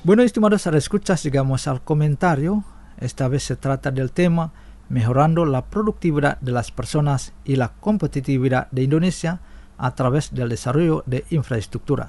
Bueno, estimados escuchas, llegamos al comentario. Esta vez se trata del tema mejorando la productividad de las personas y la competitividad de Indonesia a través del desarrollo de infraestructura.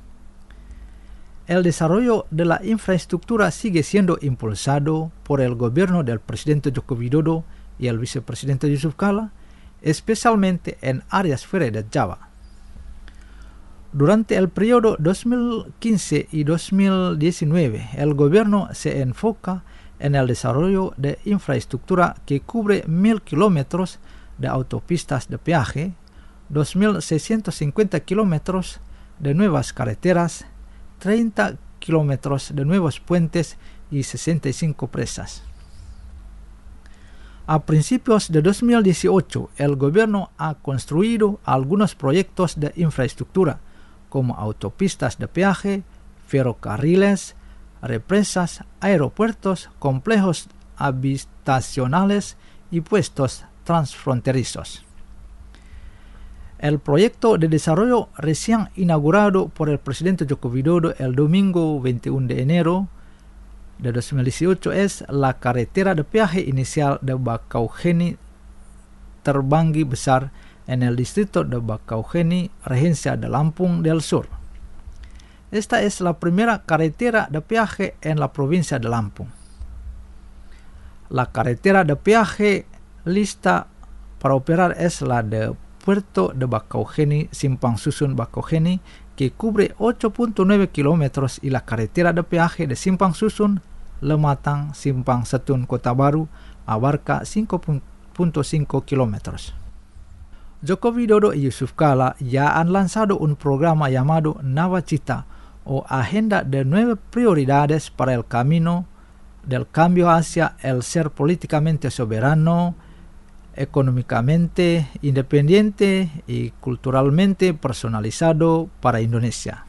El desarrollo de la infraestructura sigue siendo impulsado por el gobierno del presidente Joko Widodo y el vicepresidente Yusuf Kala, especialmente en áreas fuera de Java. Durante el periodo 2015 y 2019, el gobierno se enfoca en el desarrollo de infraestructura que cubre 1.000 kilómetros de autopistas de peaje, 2.650 kilómetros de nuevas carreteras, 30 kilómetros de nuevos puentes y 65 presas. A principios de 2018, el gobierno ha construido algunos proyectos de infraestructura, como autopistas de peaje, ferrocarriles, represas, aeropuertos, complejos habitacionales y puestos transfronterizos. El proyecto de desarrollo recién inaugurado por el presidente Joko Widodo el domingo 21 de enero de 2018 es la carretera de peaje inicial de Bakauheni Terbanggi Besar en el distrito de Bakauheni, Regencia de Lampung del Sur. Esta es la primera carretera de peaje en la provincia de Lampung. La carretera de peaje lista para operar es la de Puerto de Bakauheni, Simpang Susun Bakauheni, que cubre 8.9 kilómetros, y la carretera de peaje de Simpang Susun, Lematang, Simpang Setun, Kota Baru, abarca 5.5 kilómetros. Joko Widodo y Yusuf Kala ya han lanzado un programa llamado Nawacita, o Agenda de 9 Prioridades para el Camino del Cambio hacia el ser políticamente soberano, económicamente independiente y culturalmente personalizado para Indonesia.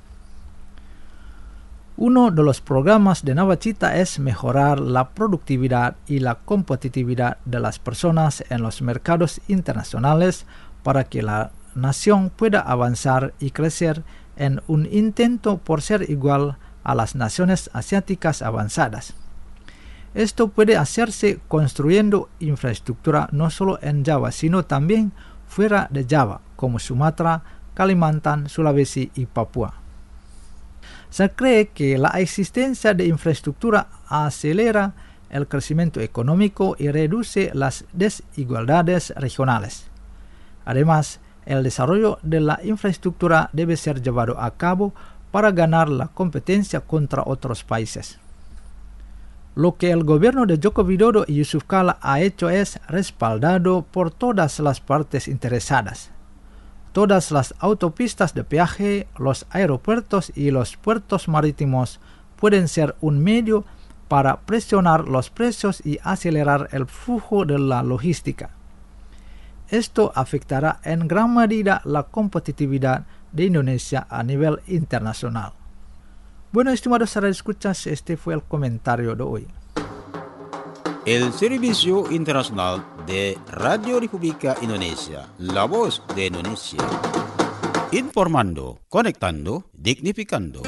Uno de los programas de Nawacita es mejorar la productividad y la competitividad de las personas en los mercados internacionales para que la nación pueda avanzar y crecer en un intento por ser igual a las naciones asiáticas avanzadas. Esto puede hacerse construyendo infraestructura no solo en Java, sino también fuera de Java, como Sumatra, Kalimantan, Sulawesi y Papua. Se cree que la existencia de infraestructura acelera el crecimiento económico y reduce las desigualdades regionales. Además, el desarrollo de la infraestructura debe ser llevado a cabo para ganar la competencia contra otros países. Lo que el gobierno de Joko Widodo y Yusuf Kala ha hecho es respaldado por todas las partes interesadas. Todas las autopistas de peaje, los aeropuertos y los puertos marítimos pueden ser un medio para presionar los precios y acelerar el flujo de la logística. Esto afectará en gran medida la competitividad de Indonesia a nivel internacional. Bueno, estimados radioescuchas, este fue el comentario de hoy. El Servicio Internacional de Radio República Indonesia, la voz de Indonesia. Informando, conectando, dignificando.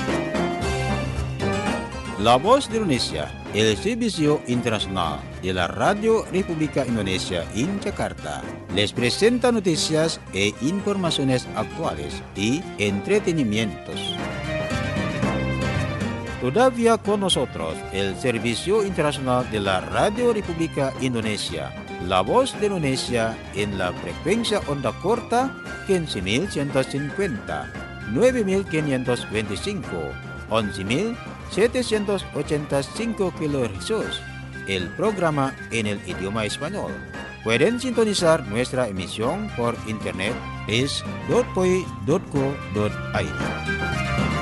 La voz de Indonesia, el Servicio Internacional de la Radio República Indonesia en Jakarta, les presenta noticias e informaciones actuales y entretenimientos. Todavía con nosotros el Servicio Internacional de la Radio República Indonesia, la voz de Indonesia en la frecuencia onda corta 15.150, 9.525, 11.785 kHz, el programa en el idioma español. Pueden sintonizar nuestra emisión por internet es.poi.co.id.